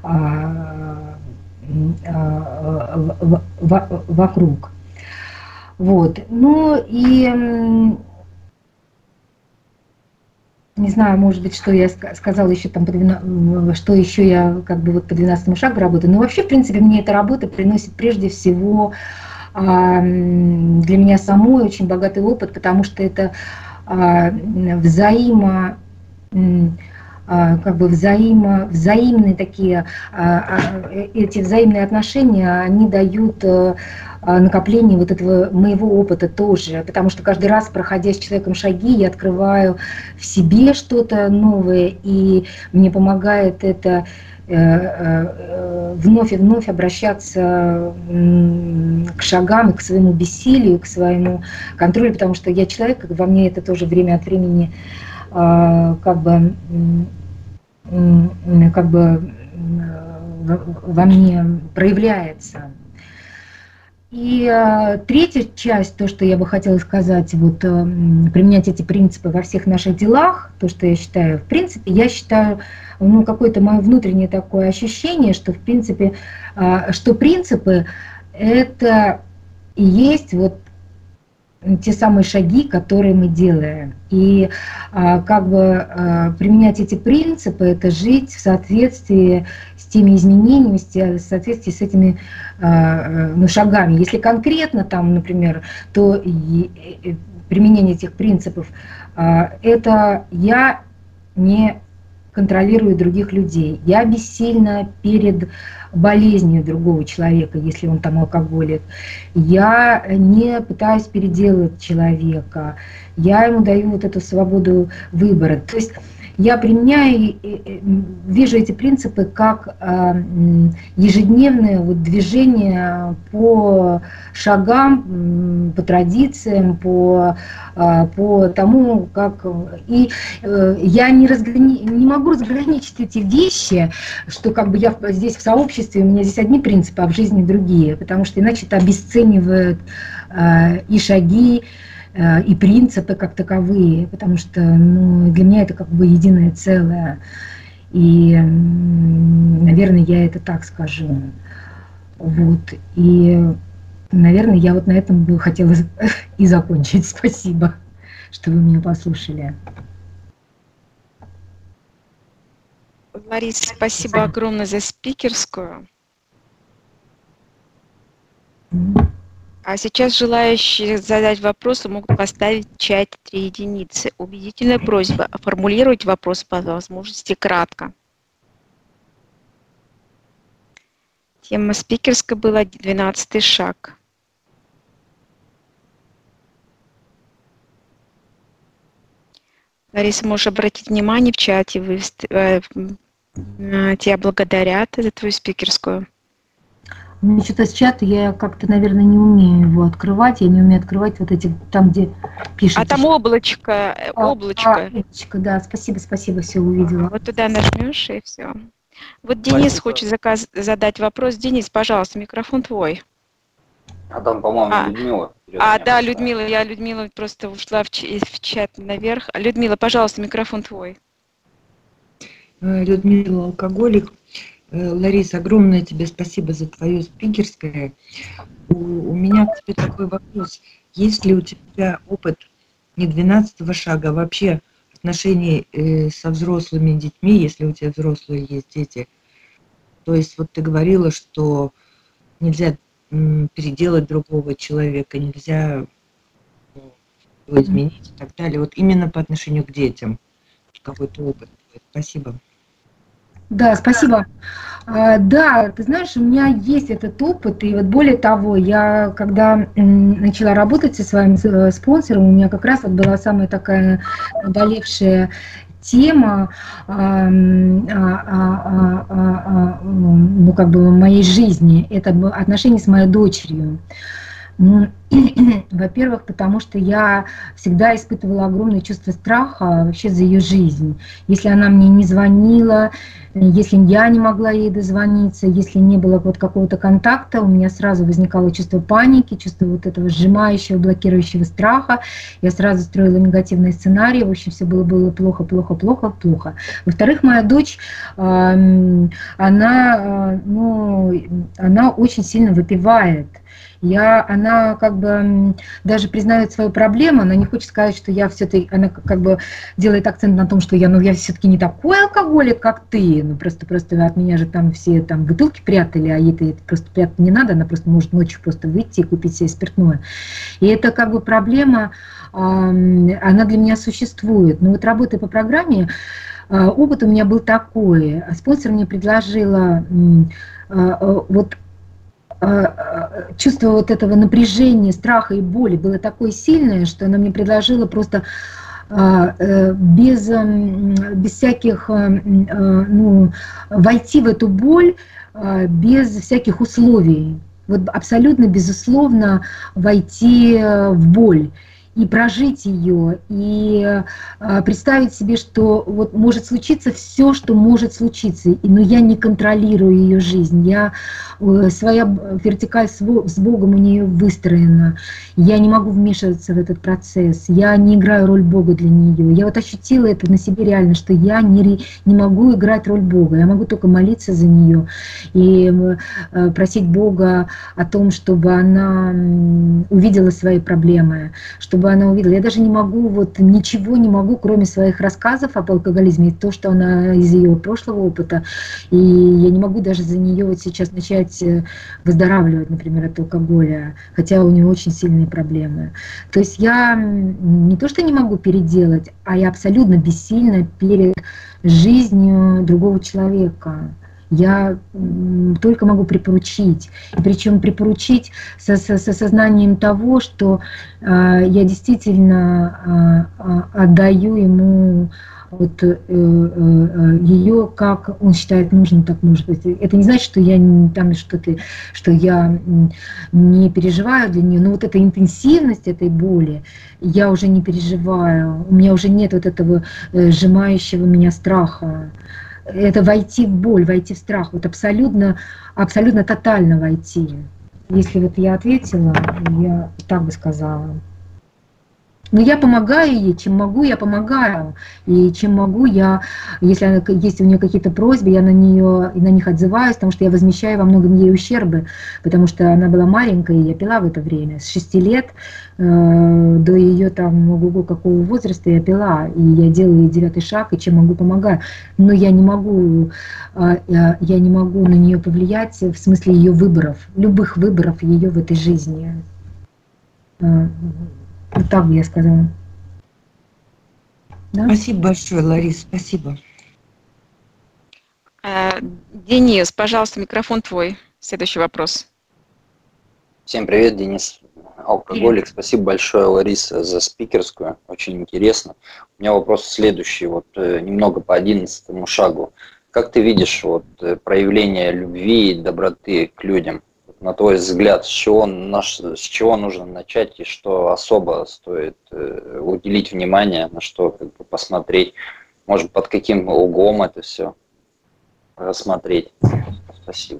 вокруг. Вот. Ну и не знаю, может быть, что я сказала еще там, что еще я как бы вот по двенадцатому шагу работаю. Но вообще, в принципе, мне эта работа приносит прежде всего для меня самой очень богатый опыт, потому что это взаимо как бы взаимо, взаимные такие, эти взаимные отношения, они дают накопление вот этого моего опыта тоже, потому что каждый раз, проходя с человеком шаги, я открываю в себе что-то новое, и мне помогает это вновь и вновь обращаться к шагам, и к своему бессилию, к своему контролю, потому что я человек, во мне это тоже время от времени как бы, как бы во мне проявляется. И третья часть, то, что я бы хотела сказать, вот применять эти принципы во всех наших делах, то, что я считаю, в принципе, я считаю, ну, какое-то мое внутреннее такое ощущение, что, в принципе, что принципы – это и есть вот те самые шаги, которые мы делаем. И как бы применять эти принципы – это жить в соответствии с теми изменениями, в соответствии с этими ну, шагами. Если конкретно там, например, то применение этих принципов – это я не контролирую других людей, я бессильна перед болезнью другого человека, если он там алкоголик, я не пытаюсь переделать человека, я ему даю вот эту свободу выбора. То есть я применяю, вижу эти принципы как ежедневное вот движение по шагам, по традициям, по, по тому, как... И я не, разграни... не могу разграничить эти вещи, что как бы я здесь в сообществе, у меня здесь одни принципы, а в жизни другие, потому что иначе это обесценивает и шаги, и принципы как таковые, потому что ну, для меня это как бы единое целое. И, наверное, я это так скажу. Вот. И, наверное, я вот на этом бы хотела и закончить. Спасибо, что вы меня послушали. Лариса, спасибо огромное за спикерскую. А сейчас желающие задать вопросы могут поставить в чате три единицы. Убедительная просьба формулировать вопрос по возможности кратко. Тема спикерской была двенадцатый шаг. Лариса, можешь обратить внимание в чате, вы, э, тебя благодарят за твою спикерскую. Ну, что-то с чата я как-то, наверное, не умею его открывать. Я не умею открывать вот эти, там, где пишется. А там облачко, облачко. А, облачко, да, спасибо, спасибо, все увидела. Вот туда нажмешь и все. Вот Денис спасибо. Хочет заказ, задать вопрос. Денис, пожалуйста, микрофон твой. А там, по-моему, а, Людмила. А, да, Людмила, я Людмила просто ушла в, в чат наверх. Людмила, пожалуйста, микрофон твой. Людмила, алкоголик. Лариса, огромное тебе спасибо за твое спикерское. У, у меня к тебе такой вопрос. Есть ли у тебя опыт не двенадцатого шага, а вообще отношений э, со взрослыми детьми, если у тебя взрослые есть дети? То есть вот ты говорила, что нельзя м, переделать другого человека, нельзя его изменить и так далее. Вот именно по отношению к детям какой-то опыт. Спасибо. Да, спасибо. А, Да, ты знаешь, у меня есть этот опыт, и вот более того, я когда м, начала работать со своим э, спонсором, у меня как раз вот была самая такая наболевшая тема, ам, а, а, а, а, а, м, ну, как бы в моей жизни, это б- отношения с моей дочерью. М, Во-первых, потому что я всегда испытывала огромное чувство страха вообще за ее жизнь. Если она мне не звонила, э, если я не могла ей дозвониться, если не было вот какого-то контакта, у меня сразу возникало чувство паники, чувство вот этого сжимающего, блокирующего страха. Я сразу строила негативные сценарии, в общем, все было, было плохо, плохо, плохо, плохо. Во-вторых, моя дочь, ам, она, а, ну, она очень сильно выпивает. Я, она как бы м, даже признает свою проблему, она не хочет сказать, что я все-таки, она к- как бы делает акцент на том, что я, ну, я все-таки не такой алкоголик, как ты, ну, просто, просто от меня же там все там бутылки прятали, а ей-то это просто прятать не надо, она просто может ночью просто выйти и купить себе спиртное. И это как бы проблема, ам, она для меня существует. Но вот работая по программе, а, опыт у меня был такой. Спонсор мне предложила м, а, а, вот а, чувство вот этого напряжения, страха и боли было такое сильное, что она мне предложила просто а, э, без, м, без всяких, а, м, а, ну, войти в эту боль а, без всяких условий. Вот абсолютно безусловно войти э, в боль и прожить ее, и а, представить себе, что вот может случиться все, что может случиться, и, но я не контролирую ее жизнь, я, э, своя вертикаль с Бо- с Богом у нее выстроена, я не могу вмешиваться в этот процесс, я не играю роль Бога для нее. Я вот ощутила это на себе реально, что я не, ре- не могу играть роль Бога, я могу только молиться за нее и э, просить Бога о том, чтобы она м, увидела свои проблемы, чтобы она увидела. Я даже не могу, вот ничего не могу, кроме своих рассказов об алкоголизме, то, что она из ее прошлого опыта, и я не могу даже за нее вот сейчас начать э, выздоравливать, например, от алкоголя, хотя у нее очень сильные проблемы. То есть я м, не то, что не могу переделать, а я абсолютно бессильна перед жизнью другого человека. Я м, только могу припоручить. И причем припоручить со, со, со сознанием того, что а, я действительно а, а, отдаю ему вот, э, э, э, ее, как он считает нужным, так нужно. То есть это не значит, что я не- там что-то, что я м, не переживаю для нее, но вот эта интенсивность этой боли я уже не переживаю. У меня уже нет вот этого э, сжимающего меня страха. Это войти в боль, войти в страх, вот абсолютно, абсолютно тотально войти. Если вот я ответила, я так бы сказала. Но я помогаю ей, чем могу, я помогаю. И чем могу, я, если она, есть у нее какие-то просьбы, я на нее и на них отзываюсь, потому что я возмещаю во многом ей ущербы, потому что она была маленькая, и я пила в это время. С шести лет э, до ее там ого-го какого возраста я пила, и я делаю ей девятый шаг, и чем могу, помогаю. Но я не могу, э, я, я не могу на нее повлиять в смысле ее выборов, любых выборов ее в этой жизни. Э, Вот так бы я сказала. Да? Спасибо большое, Ларис, спасибо. Э, Денис, пожалуйста, микрофон твой. Следующий вопрос. Всем привет, Денис, алкоголик. Спасибо большое, Лариса, за спикерскую. Очень интересно. У меня вопрос следующий, вот э, немного по одиннадцатому шагу. Как ты видишь вот, э, проявление любви и доброты к людям? На твой взгляд, с чего, наш, с чего нужно начать и что особо стоит э, уделить внимание, на что как бы, посмотреть? Может, под каким углом это все рассмотреть? Спасибо.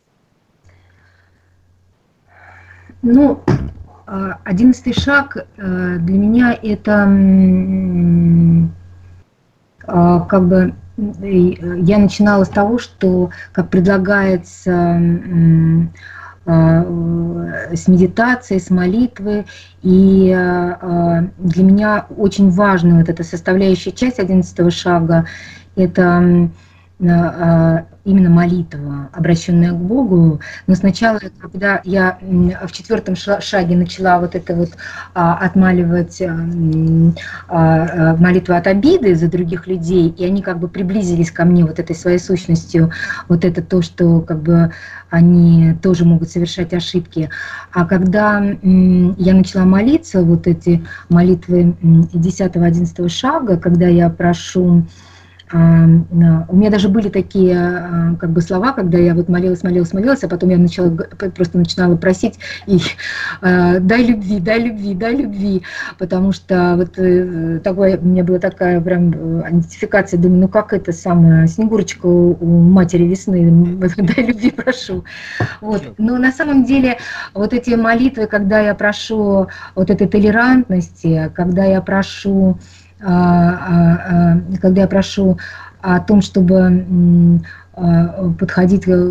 Ну, а, одиннадцатый шаг э, для меня это м, а, как бы м, и, э, я начинала с того, что как предлагается м, а, э, с медитацией, с молитвы. И а, а, для меня очень важна вот эта составляющая часть одиннадцатого шага. Это м, именно молитва, обращенная к Богу. Но сначала, когда я в четвертом шаге начала вот это вот отмаливать молитву от обиды за других людей, и они как бы приблизились ко мне вот этой своей сущностью, вот это то, что как бы они тоже могут совершать ошибки. А когда я начала молиться, вот эти молитвы десятого-одиннадцатого шага, когда я прошу, у меня даже были такие как бы слова, когда я вот молилась, молилась, молилась, а потом я начала, просто начинала просить, и дай любви, дай любви, дай любви, потому что вот такое, у меня была такая прям идентификация, думаю, ну как это самое, Снегурочка у матери весны, дай любви прошу. Вот. Но на самом деле вот эти молитвы, когда я прошу вот этой толерантности, когда я прошу когда я прошу о том, чтобы подходить к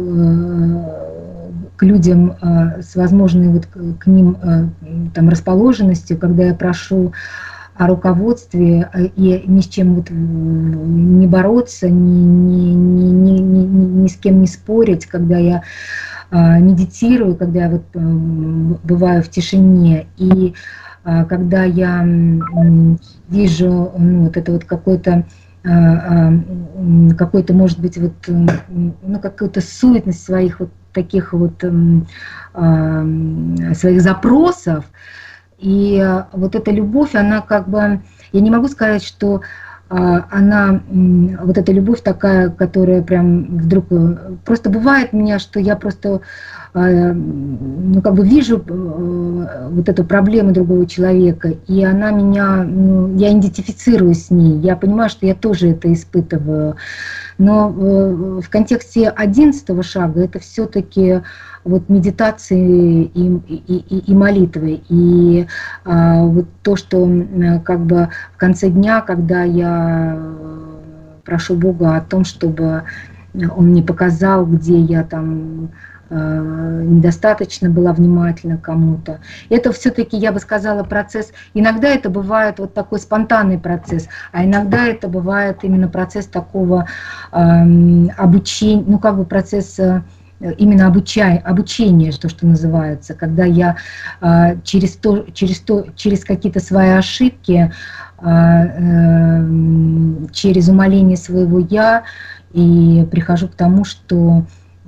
людям с возможной вот к ним там расположенностью, когда я прошу о руководстве и ни с чем вот не бороться, ни, ни, ни, ни, ни, ни с кем не спорить, когда я медитирую, когда я вот бываю в тишине, и когда я вижу ну, вот это вот какой-то, какой-то, может быть, вот, ну, какую-то суетность своих вот таких вот своих запросов, и вот эта любовь, она как бы, я не могу сказать, что она, вот эта любовь такая, которая прям вдруг, просто бывает у меня, что я просто, ну, как бы вижу вот эту проблему другого человека, и она меня, ну, я идентифицируюсь с ней, я понимаю, что я тоже это испытываю, но в контексте одиннадцатого шага это все-таки вот медитации и, и, и, и молитвы. И а, вот то, что как бы в конце дня, когда я прошу Бога о том, чтобы Он мне показал, где я там а, недостаточно была внимательна к кому-то. Это все-таки, я бы сказала, процесс. Иногда это бывает вот такой спонтанный процесс, а иногда это бывает именно процесс такого а, обучения, ну как бы процесс именно обучай, обучение, то, что называется, когда я а, через, то, через, то, через какие-то свои ошибки, а, а, через умаление своего «я» и прихожу к тому, что,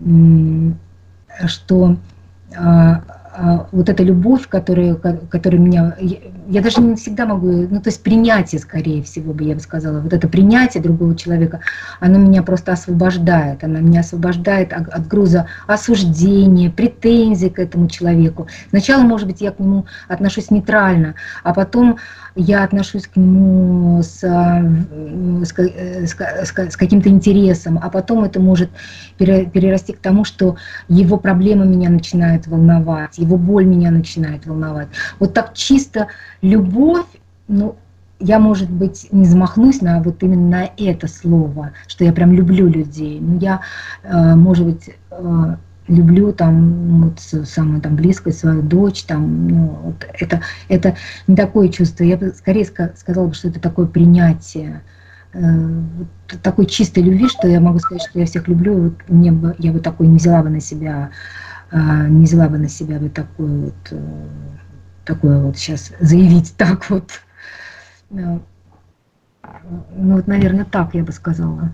что а, а, вот эта любовь, которая, которая меня... Я, я даже не всегда могу... Ну, то есть принятие, скорее всего, бы я бы сказала. Вот это принятие другого человека, оно меня просто освобождает. Оно меня освобождает от, от груза осуждения, претензий к этому человеку. Сначала, может быть, я к нему отношусь нейтрально, а потом я отношусь к нему с, с, с, с каким-то интересом, а потом это может перерасти к тому, что его проблемы меня начинают волновать, его боль меня начинает волновать. Вот так чисто любовь, ну, я, может быть, не замахнусь на вот именно на это слово, что я прям люблю людей. Но я, может быть, люблю там вот самую там близкую свою дочь, там, ну, вот это, это не такое чувство. Я бы скорее сказала бы, что это такое принятие, вот такой чистой любви, что я могу сказать, что я всех люблю. Вот мне бы, я бы такой не взяла бы на себя, не взяла бы на себя бы такое вот, такое вот сейчас заявить так вот. Ну вот, наверное, так я бы сказала.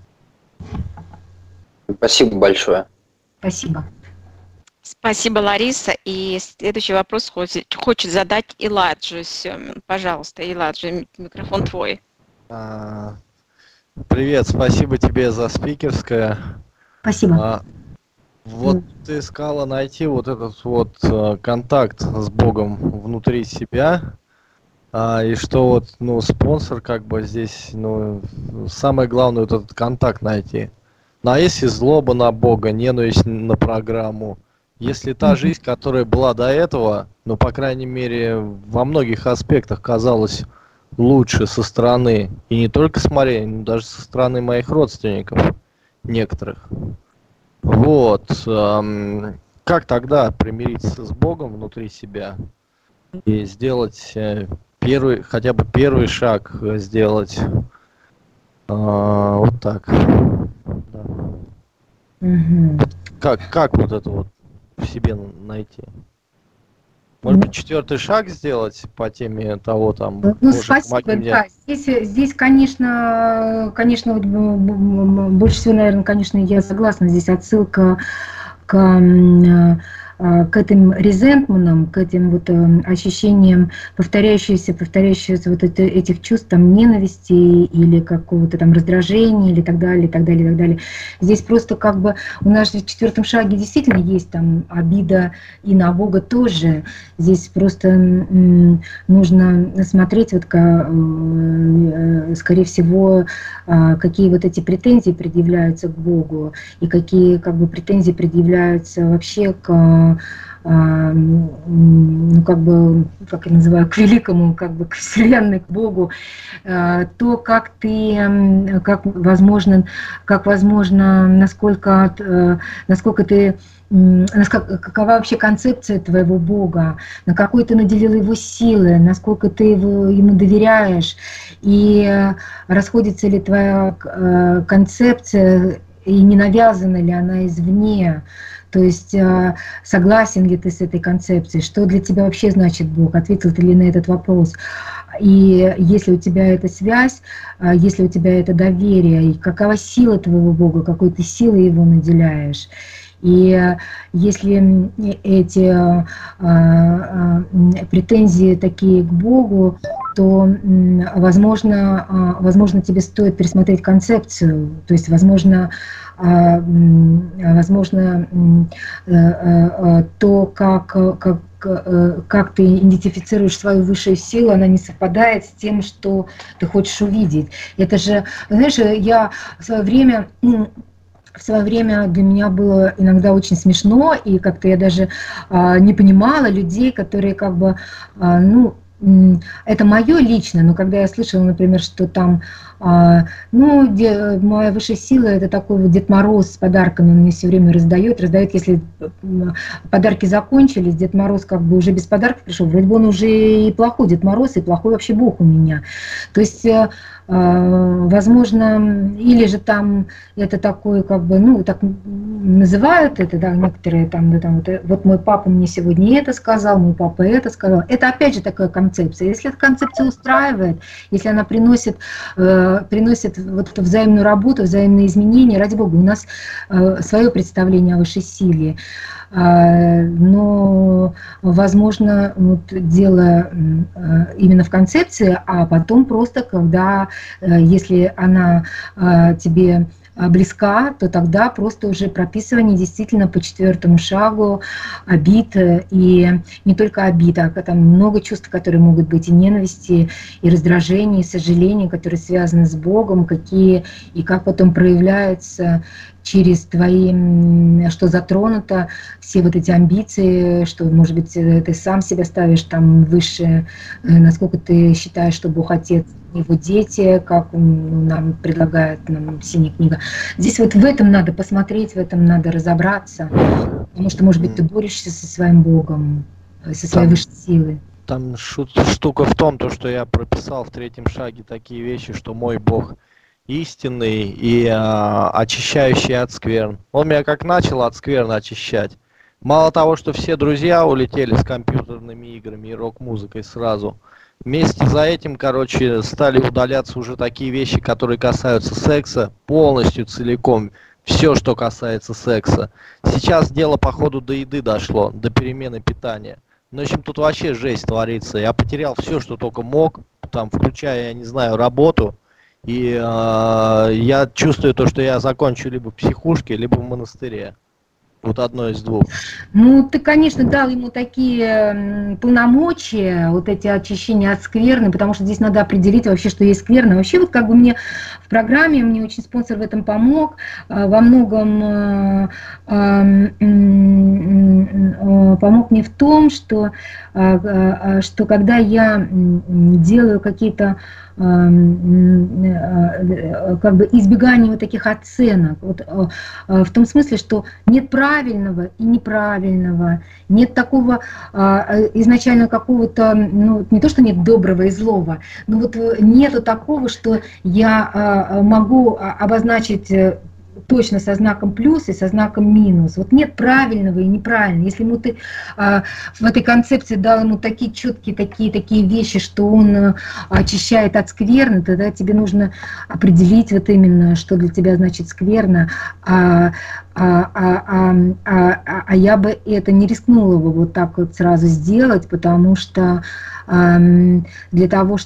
Спасибо большое. Спасибо. Спасибо, Лариса. И следующий вопрос хочет, хочет задать Иладжи Семин. Пожалуйста, Иладжи, микрофон твой. А, привет, спасибо тебе за спикерское. Спасибо. А, вот mm. ты искала найти вот этот вот а, контакт с Богом внутри себя. А, и что вот, ну, спонсор как бы здесь, ну, самое главное вот этот контакт найти. Ну, а если злоба на Бога, ненависть на программу, если та жизнь, которая была до этого, ну, по крайней мере, во многих аспектах казалась лучше со стороны, и не только с моей, но даже со стороны моих родственников, некоторых. Вот. Эм, как тогда примириться с Богом внутри себя и сделать э, первый, хотя бы первый шаг сделать э, вот так. Мгм. Как, как вот это вот в себе найти? Может Ну, быть, четвертый шаг сделать по теме того, там, Ну, Боже, помоги спасибо, мне. да. Здесь, э, здесь, конечно, конечно, вот, м, м, м, больше всего, наверное, конечно, я согласна. Здесь отсылка к, м, а, к этим резентментам, к этим вот э, ощущениям повторяющихся, повторяющихся вот это- этих чувств, там, ненависти или какого-то там раздражения или так далее, и так далее, и так далее. Здесь просто как бы у нас же в четвертом шаге действительно есть там обида и на Бога тоже. Здесь просто м, нужно смотреть, вот, ка- э, скорее всего, а, какие вот эти претензии предъявляются к Богу и какие как бы претензии предъявляются вообще к а, м, ну, как бы, как я называю, к великому, как бы к Вселенной, к Богу, а, то, как ты, м, как возможно, как возможно, насколько, от, э, насколько ты, м, насколько, какова вообще концепция твоего Бога, на какой ты наделил его силы, насколько ты его, ему доверяешь, и э, расходится ли твоя э, концепция, и не навязана ли она извне, то есть э, согласен ли ты с этой концепцией, что для тебя вообще значит Бог, ответил ты ли на этот вопрос. И если у тебя эта связь, а, если у тебя это доверие, и какова сила твоего Бога, какой ты силой его наделяешь. И э, если м, эти а, а, м, претензии такие к Богу, то, м, возможно, а, возможно, тебе стоит пересмотреть концепцию, то есть, возможно, а, м, возможно, м, э, э, э, то, как, как э, как ты идентифицируешь свою высшую силу, она не совпадает с тем, что ты хочешь увидеть. Это же, знаешь, я в свое время м, в свое время для меня было иногда очень смешно, и как-то я даже а, не понимала людей, которые как бы, а, ну, м, это мое лично, но когда я слышала, например, что там, а, ну, де- моя высшая сила — это такой вот Дед Мороз с подарками, он мне все время раздает, раздает, если м, подарки закончились, Дед Мороз как бы уже без подарков пришел, вроде бы он уже и плохой Дед Мороз, и плохой вообще Бог у меня. То есть, э, а, возможно, или же там это такое, как бы, ну, так называют это, да, некоторые там, да, там вот, э, вот мой папа мне сегодня это сказал, мой папа это сказал. Это опять же такая концепция. Если эта концепция устраивает, если она приносит, э, приносит вот эту взаимную работу, взаимные изменения, ради бога, у нас э, свое представление о высшей силе. А, но, возможно, вот дело м, э, именно в концепции, а потом просто, когда, э, если она а, тебе а, близка, то тогда просто уже прописывание действительно по четвертому шагу обид, э, и не только обид, а там много чувств, которые могут быть, и ненависти, и раздражения, и сожаления, которые связаны с Богом, какие и как потом проявляются через твои, м, что затронуто, все вот эти амбиции, что, может быть, э, ты сам себя ставишь там выше, э, насколько ты считаешь, что Бог Отец, его дети, как м, нам предлагает нам синяя книга. Здесь вот в этом надо посмотреть, в этом надо разобраться, потому что, может быть, ты М, борешься со своим Богом, э, со своей Там, высшей силой. там шут- штука в том, то, что я прописал в третьем шаге такие вещи, что мой Бог истинный и а, очищающий от скверн. Он меня как начал от скверн очищать. Мало того, что все друзья улетели с компьютерными играми и рок-музыкой сразу. Вместе за этим, короче, стали удаляться уже такие вещи, которые касаются секса, полностью, целиком. Все, что касается секса. Сейчас дело, походу, до еды дошло, до перемены питания. Ну, в общем, тут вообще жесть творится. Я потерял все, что только мог, там, включая, я не знаю, работу. И э, я чувствую то, что я закончу либо в психушке, либо в монастыре. Вот одно из двух. Ну, ты, конечно, дал ему такие м, полномочия, вот эти очищения от скверны, потому что здесь надо определить вообще, что есть скверна. Вообще, вот как бы мне в программе, мне очень спонсор в этом помог, а, во многом а, а, м, м, а, помог мне в том, что, а, а, что когда я м, делаю какие-то а, м, а, как бы избегание вот таких оценок, вот, а, а, в том смысле, что нет правильного и неправильного, нет такого а, э, изначально какого-то, ну, не то, что нет доброго и злого, но вот э, нету такого, что я а, могу а, обозначить э, точно со знаком плюс и со знаком минус. Вот нет правильного и неправильного. Если ему ты а, в этой концепции дал ему такие четкие такие, такие вещи, что он а, очищает от скверны, тогда тебе нужно определить вот именно, что для тебя значит скверно. А, а, а, а, а, а я бы это не рискнула бы вот так вот сразу сделать, потому что для того,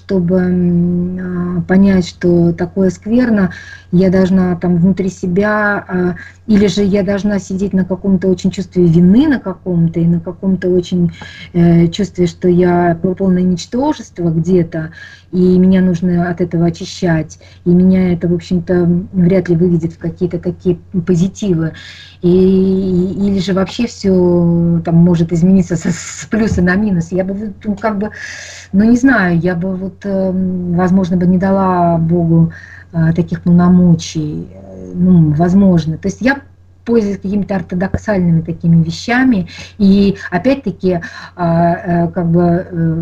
чтобы понять, что такое скверно, я должна там внутри себя, или же я должна сидеть на каком-то очень чувстве вины, на каком-то, и на каком-то очень чувстве, что я полное ничтожество где-то, и меня нужно от этого очищать, и меня это, в общем-то, вряд ли выведет в какие-то такие позитивы. И, или же вообще все там может измениться с, с плюса на минус. Я бы, ну, как бы, ну не знаю, я бы вот, возможно, бы не дала Богу таких полномочий, ну, возможно. То есть я пользуюсь какими-то ортодоксальными такими вещами, и опять-таки, как бы,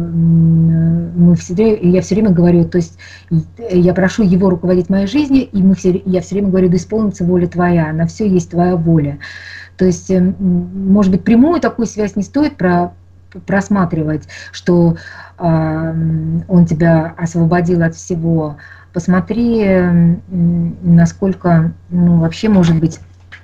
мы все, я все время говорю, то есть я прошу Его руководить моей жизнью, и мы все, я все время говорю, да исполнится воля Твоя, на все есть Твоя воля. То есть, может быть, прямую такую связь не стоит про, просматривать, что Он тебя освободил от всего. Посмотри, насколько, ну, вообще, может быть,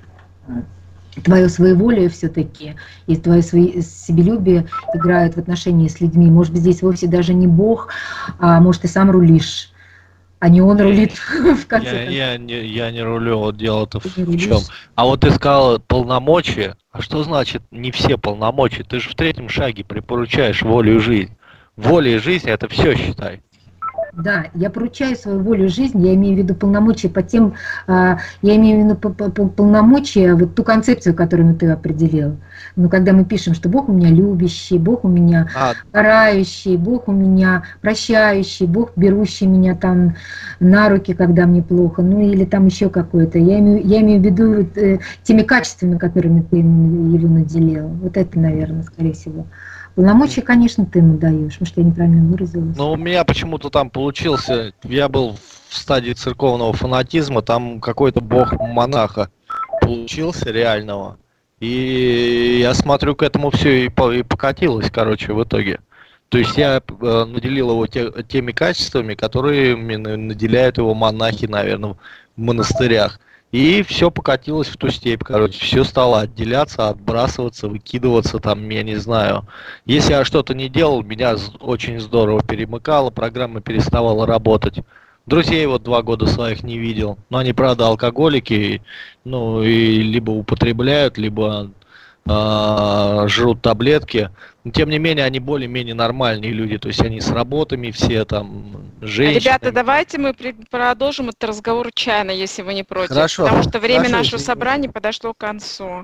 твое своеволие все-таки и твое себелюбие играют в отношении с людьми. Может быть, здесь вовсе даже не Бог, а может, ты сам рулишь, а не он рулит в конце Я, концов. я, не, я не рулю, вот дело-то в, не в чем. рулишь. А вот ты сказала полномочия. А что значит не все полномочия? Ты же в третьем шаге припоручаешь волю и жизнь. Воля и жизнь это все, считай. Да, я поручаю свою волю жизни, я имею в виду полномочия по тем, а, я имею в виду по- по- по- полномочия, вот ту концепцию, которую ты определил. Ну, когда мы пишем, что Бог у меня любящий, Бог у меня А, карающий, Бог у меня прощающий, Бог берущий меня там на руки, когда мне плохо, ну или там еще какое-то. Я имею, я имею в виду вот, э, теми качествами, которыми ты его наделил. Вот это, наверное, скорее всего. Полномочия, конечно, ты ему даешь. Может, я неправильно выразилась. ну, у меня почему-то там получился, я был в стадии церковного фанатизма, там какой-то бог монаха получился реального. И я смотрю, к этому все и, по- и покатилось, короче, в итоге. То есть я э, наделил его те- теми качествами, которые именно наделяют его монахи, наверное, в монастырях. И все покатилось в ту степь, короче, все стало отделяться, отбрасываться, выкидываться, там, я не знаю. Если я что-то не делал, меня з- очень здорово перемыкало, программа переставала работать. Друзей вот два года своих не видел, но они, правда, алкоголики, и, ну, и либо употребляют, либо а, жрут таблетки. Но тем не менее, они более-менее нормальные люди, то есть они с работами все там, женщины. Ребята, давайте мы при- продолжим этот разговор чайно, если вы не против. Хорошо. Потому что время Хорошо, нашего извините. собрания подошло к концу.